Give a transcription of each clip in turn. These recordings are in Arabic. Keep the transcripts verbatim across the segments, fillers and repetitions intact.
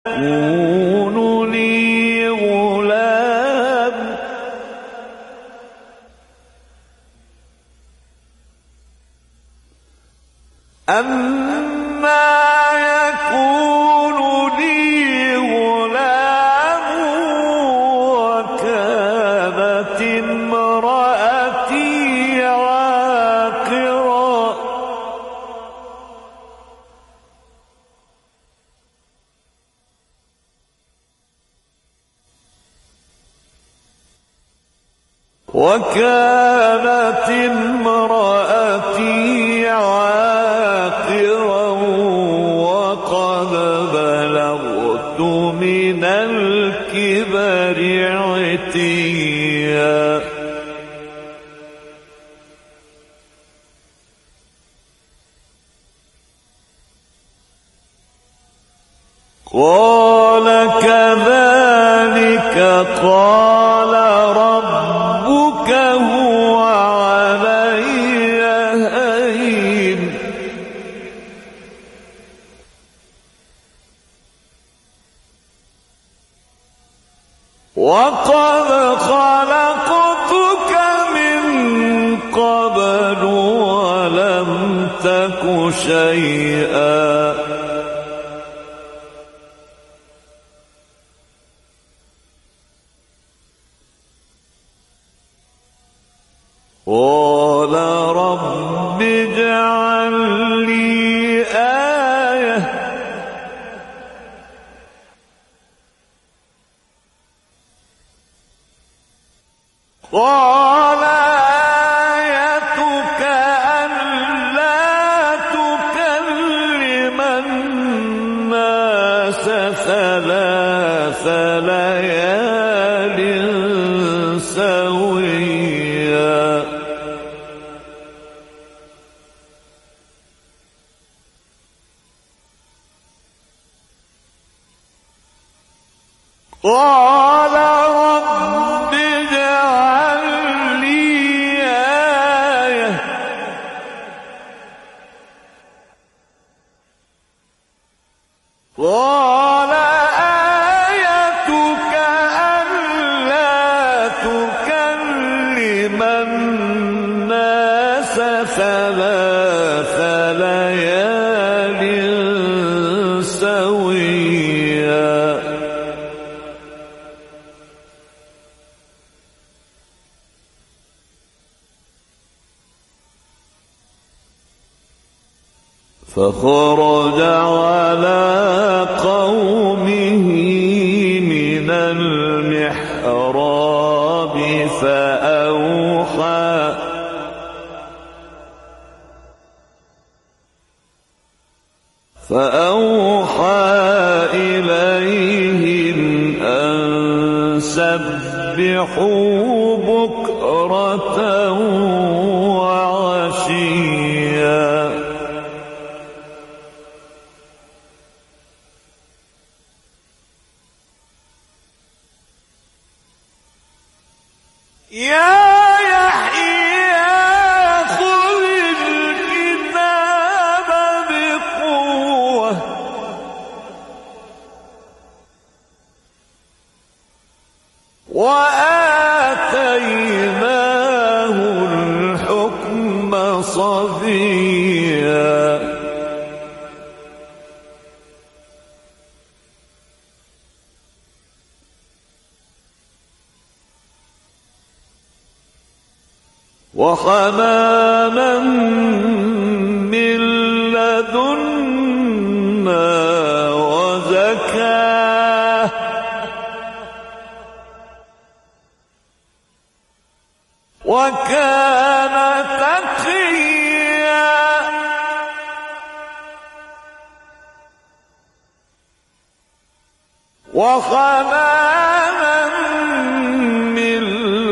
يكون لي غلام أما يكون لي غلام وكانت امرأتي عاقرا وكانت امرأتي عاقرا وقد بلغت من الكبر عتيا قال كذلك قال ربك هو علي هين وقد خلقتك من قبل ولم تك شيئا قال رب اجعل لي آية قال آيتك ألا تكلم الناس ثلاث ليال سويا قال رب اجعل لي آية قال آيتك ألا تكلم الناس ثلاث ليال سويا فخرج على قومه من المحراب فأوحى فأوحى إليهم أن سبحوا بكرة وعشيا يا يحيى خذ الكتاب بقوة وآتيناه الحكم صبيا وحنانا من لدنا وزكاة وكان تقيا وحنانا من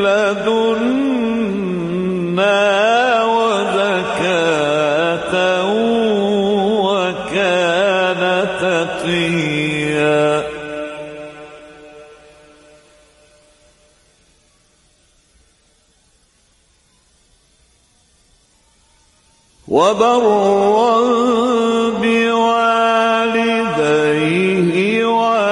لدنا وزكاة وكان تقيا وبرا بوالديه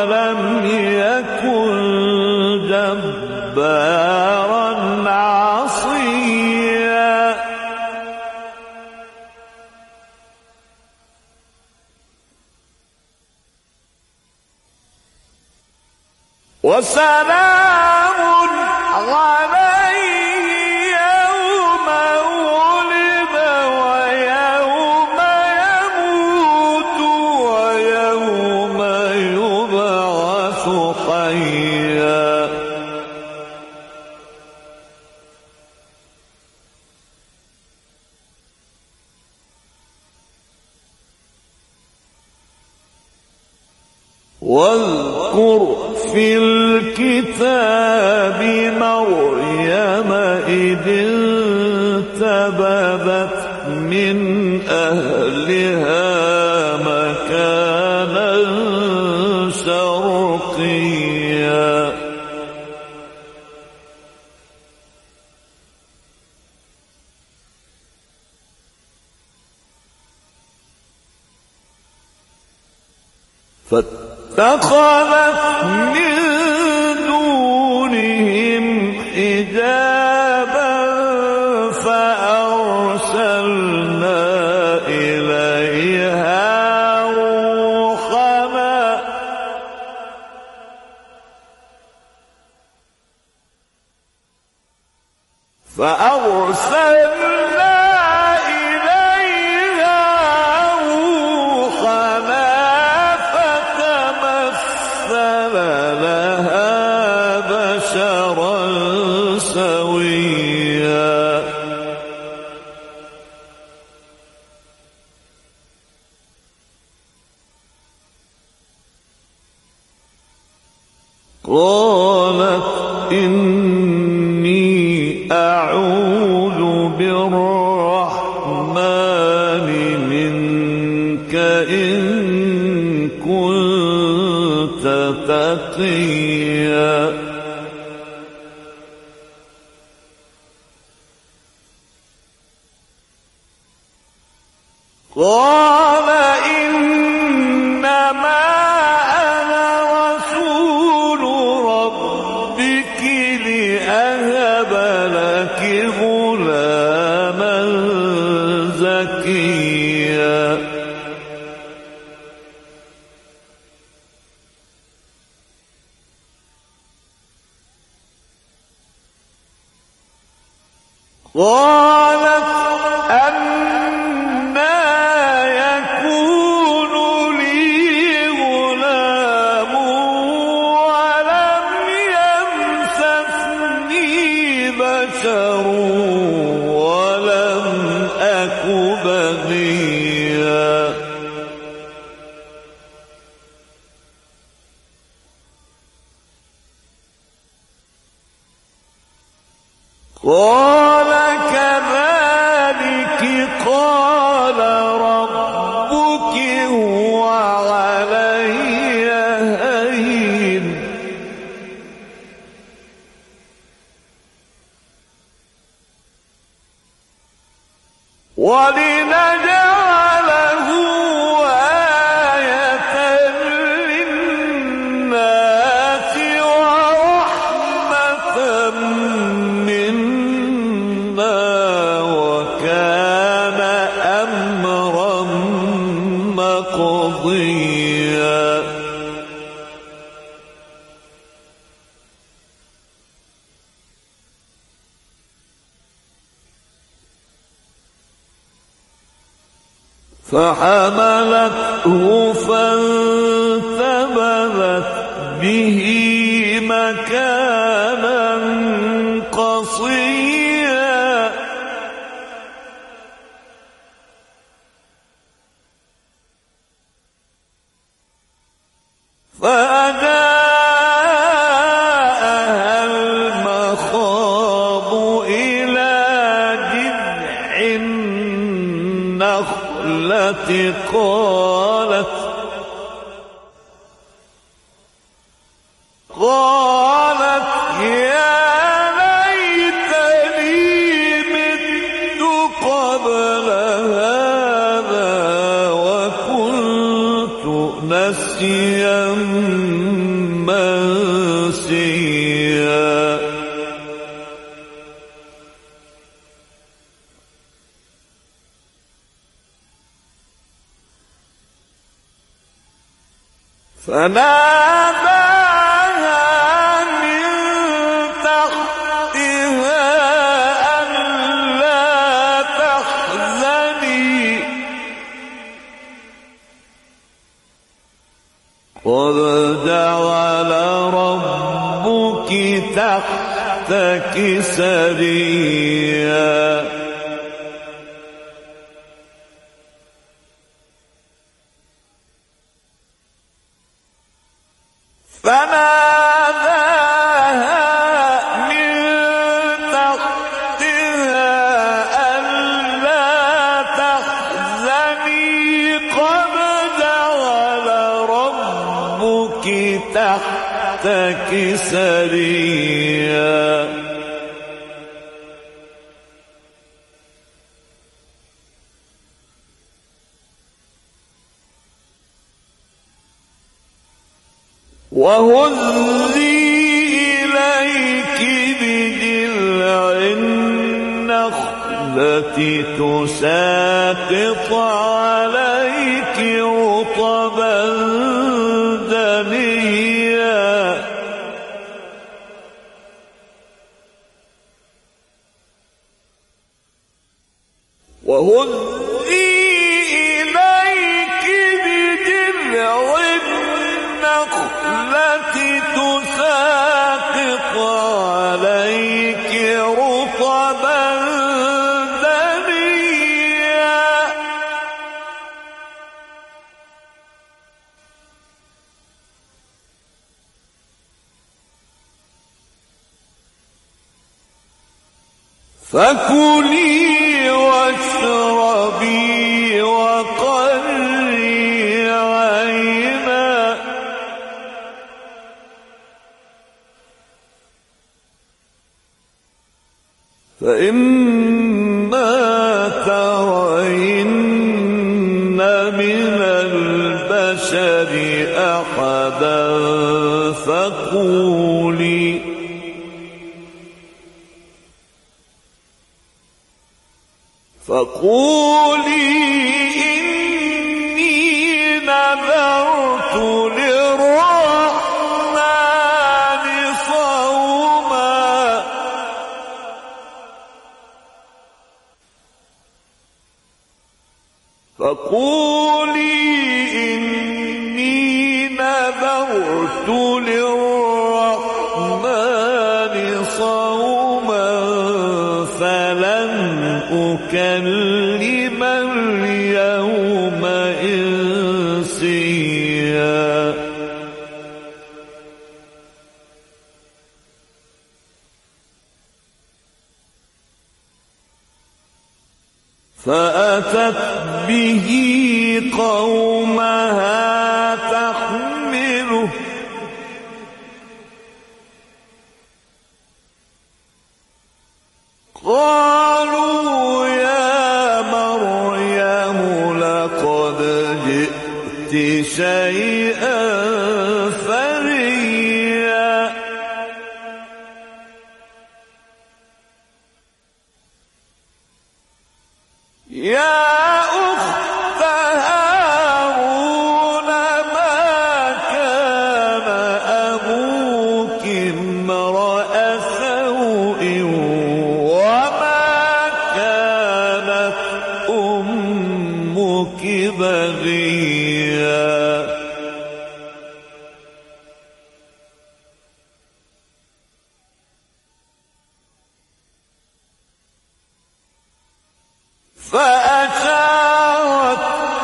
وسلام عليه يوم ولد ويوم يموت ويوم يبعث حيا. واذكر في الكتاب مريم إذ انتبذت من أهلها مكانا شرقيا. فاتخذت من دونهم حجابا فأرسلنا إليها روحنا فأرسلنا إليها روحنا لها بشرا سويا. قالت إني أعوذ بالرحمن منك إن كنت تقيا. قال إنما أنا رسول ربك لأهب لك غلاما زكيا. قالت أنى يكون لي غلام ولم يمسسني بشر ولم أك بغيا. قال كذلك قال ربك هو علي هين ولنجعله آية للناس ورحمة منا وكان أمرا مقضيا. فحملته فانتبذت به مكانا قصيا. فأجاءها المخاض إلى جذع النخلة قالت قالت يا ليتني مت قبل هذا وكنت نسيا منسيا. فناداها جعل ربك تحتك سريا فناداها من تحتها ألا تحزني قد جعل ربك تحتك سريا وهزي إليك بجذع النخلة تساقط عليك رطبا جنيا وهزي إليك بجذع التي تساقط عليك رطبا جنيا فكلي واشربي وقري عينا فإما ترين من البشر أحدا فقولي فقولي إني نذرت للرحمن صوما فقولي إني نذرت للرحمن صوما فلن أكلم اليوم إنسيا فأتت به قومها تحمله قالوا يا مريم لقد جئت شيئا فريا يا أخت هارون ما كان أبوك امرأ سوء وما كانت أمك بغيا فأشارت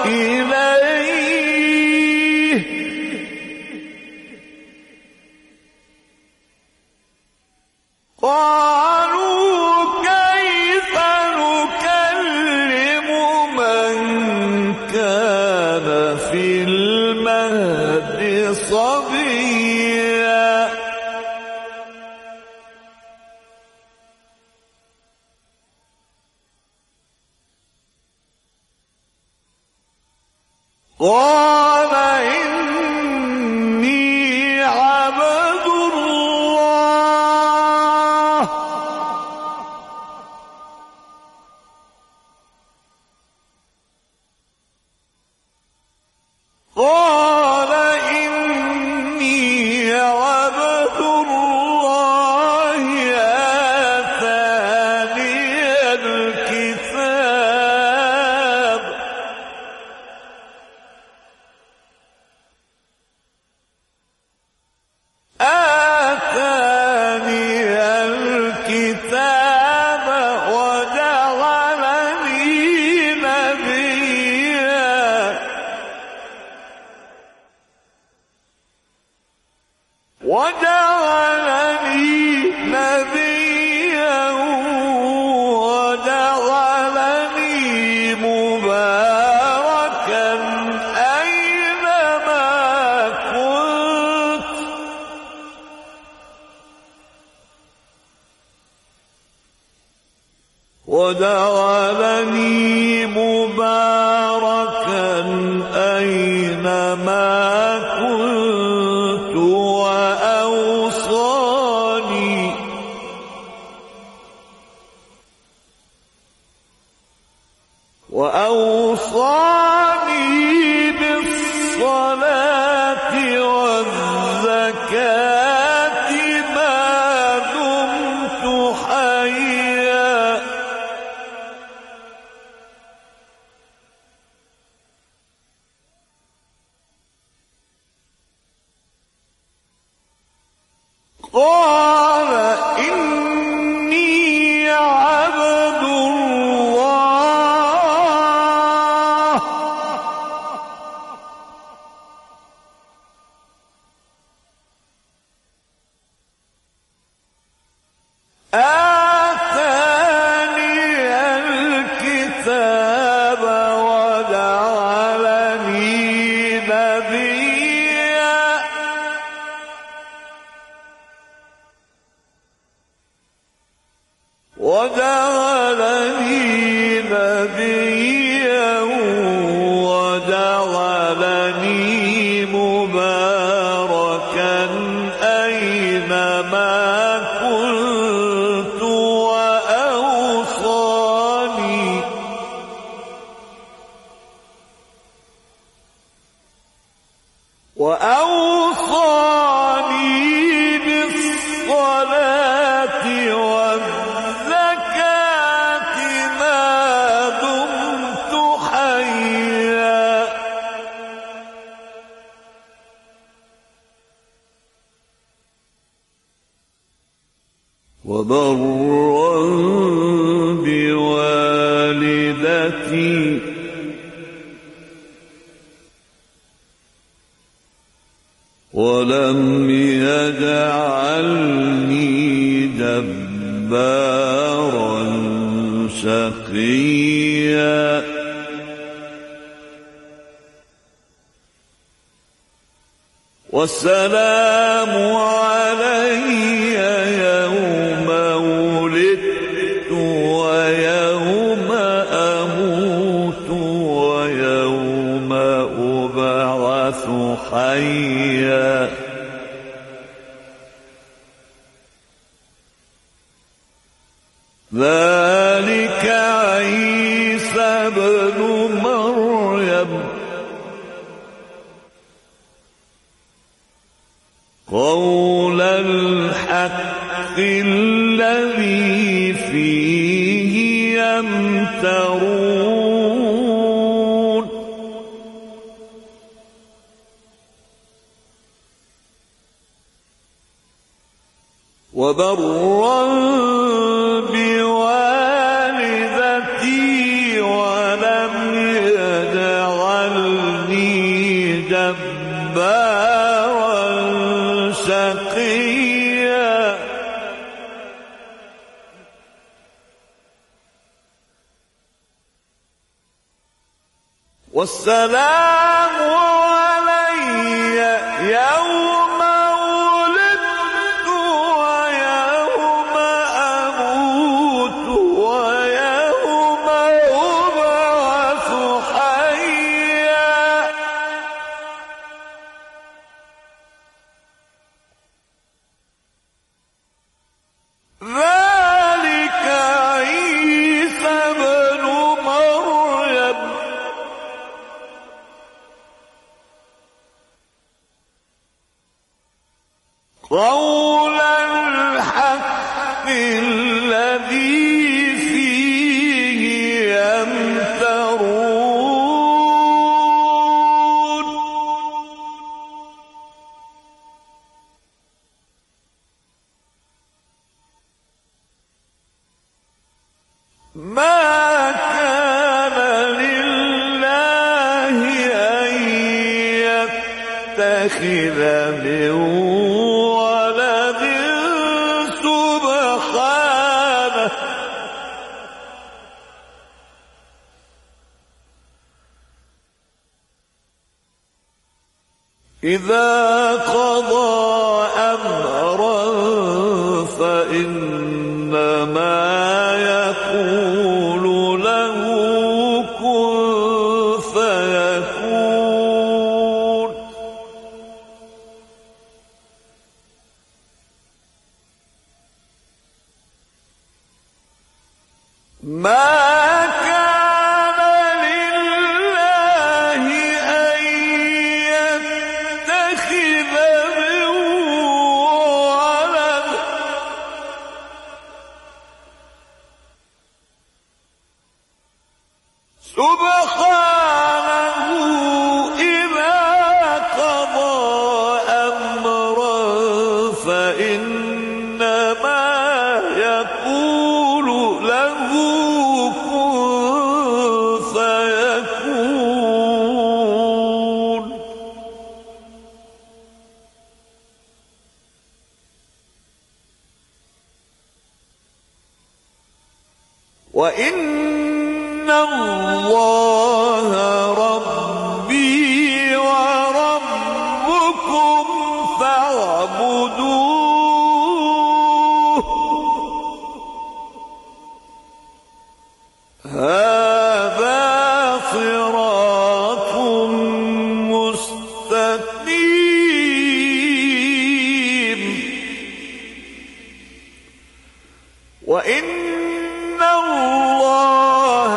إليه قالوا كيف نكلم من كان في المهد صبيا قال إني عبد الله قال إني عبد الله آتاني الكتاب وجعلني نبيا وجعلني مباركا أينما كنت وجعلني مباركا أينما كنت وأوصاني وأوصاني بالصلاة والزكاة ما دمت حيا قال إني عبد الله آتاني الكتاب وجعلني نبيا وجعلني نبيا وجعلني مباركا أينما كنت وأوصاني وأوصاني بالصلاة والزكاة ما دمت حيا وبرا بوالدتي ولم يجعلني جبارا شقيا والسلام علي يوم ولدت ويوم أموت ويوم أبعث حيا ذلك عيسى ابن مريم قول الحق الذي فيه يمترون وبرا بوالدتي ولم يجعلني جبارا شقيا والسلام علي يوم ولدت ويوم أموت ويوم أبعث حيا ذلك عيسى ابن مريم قول الحق الذي فيه يمترون ما كان لله أن يتخذ من إذا قضى أمرا فإنما يقول له كن فيكون. ما سبحانه إذا قضى أمرا فإنما يقول له كن فيكون. وإن الله ربي وربكم فاعبدوه هذا صراط مستقيم. وإن الله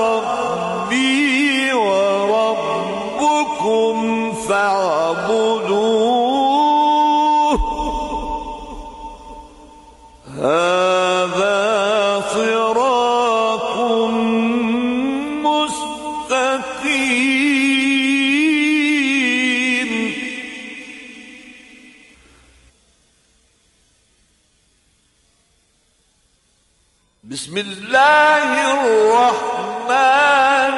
ربي وربكم فاعبدوه هذا صراط مستقيم. بسم الله الرحمن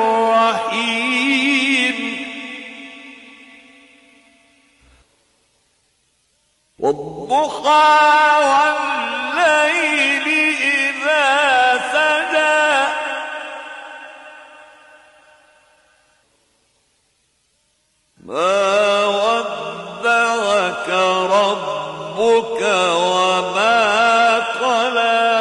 الرحيم. والضحى والليل إذا سجى ما ودعك ربك وما قلى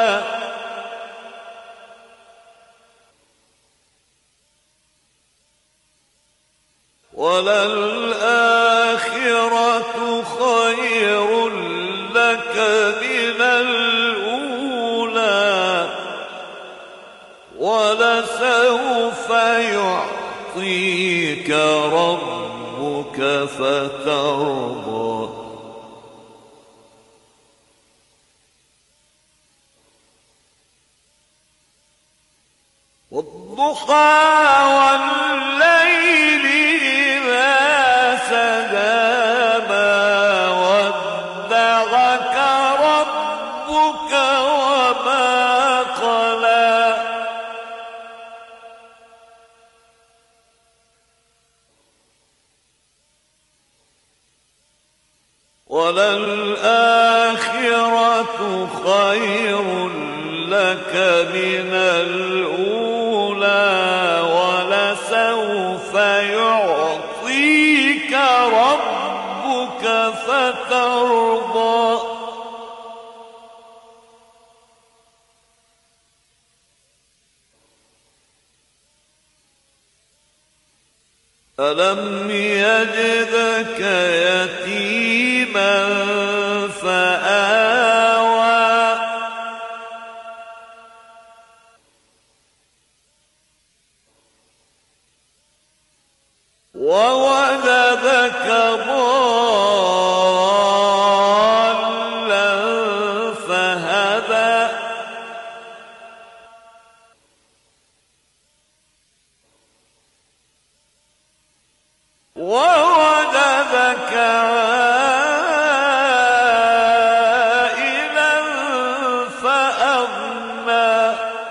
وللآخرة خير لك من الأولى ولسوف يعطيك ربك فترضى. والضحى والليل إذا سجى ما ودعك ربك وما قلى وللآخرة خير لك من الأولى ولسوف يعطيك ربك فترضى. ألم يجدك يتيما فآوى ووجدك ضالا فهدى ووجدك عائلا فأغنى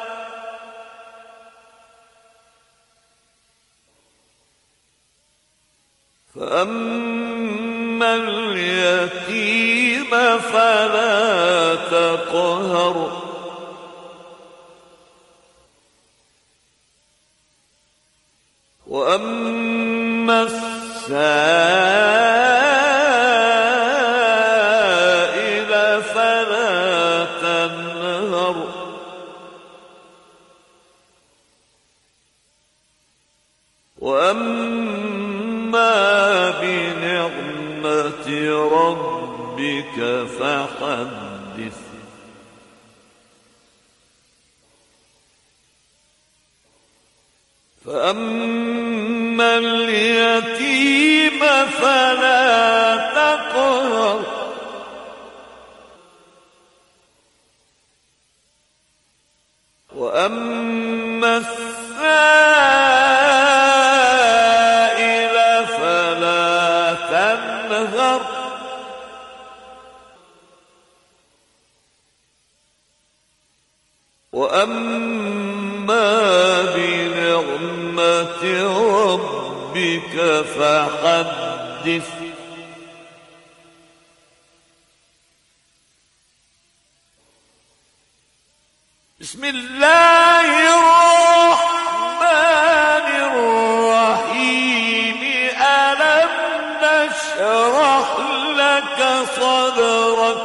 فأما اليتيم فلا تقهر وأما السائل بربك فحدث فأما اليتيم فلا تقهر وأما السائل فلا تنهر وأما بنعمة ربك فحدث بسم الله الرحمن الرحيم ألم نشرح لك صدرك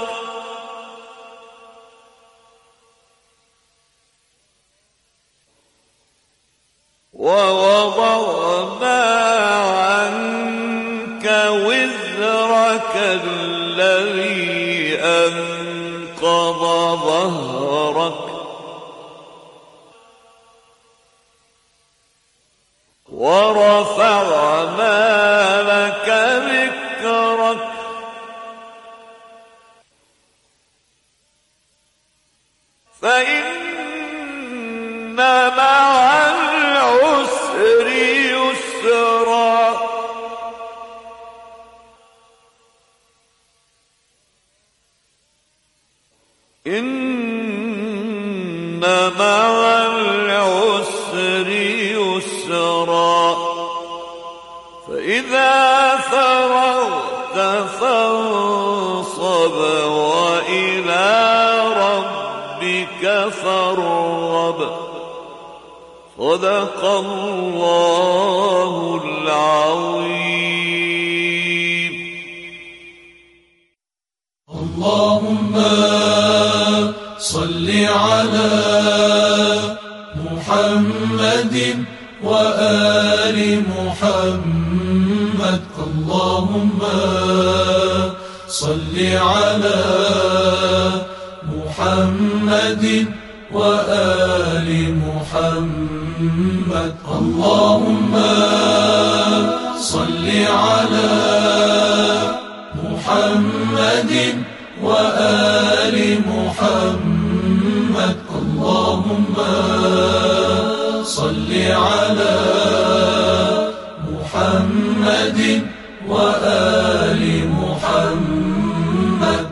ووضعنا عنك وزرك الذي أنقض ظهرك ورفعنا لك ذكرك فإن مع العسر يسرا إن مع العسر يسرا فإذا فرغت فانصب وإلى ربك فارغب صدق الله العظيم. اللهم صل على محمد وآل محمد. اللهم صل على محمد وآل محمد. اللهم صل على محمد وآل محمد. اللهم صل على محمد وآل محمد.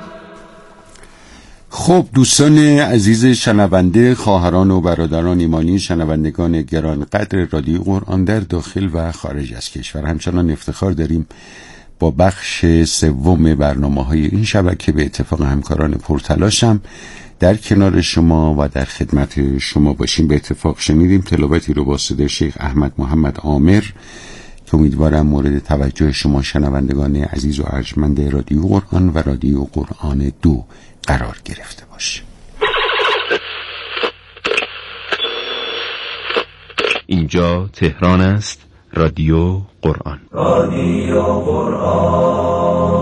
خب دوستان عزیز شنونده، خواهران و برادران ایمانی، شنوندگان گرانقدر رادیو قرآن در داخل و خارج از کشور، همچنان افتخار داریم با بخش سوم برنامه‌های این شبکه به اتفاق همکاران پرتلاشم در کنار شما و در خدمت شما باشیم. به اتفاق شنیدیم تلاوتی رو با صدای شیخ احمد محمد عامر که امیدوارم مورد توجه شما شنوندگان عزیز و ارجمند رادیو قرآن و رادیو قرآن دو قرار گرفته باشه. اینجا تهران است. رادیو قرآن. رادیو قرآن.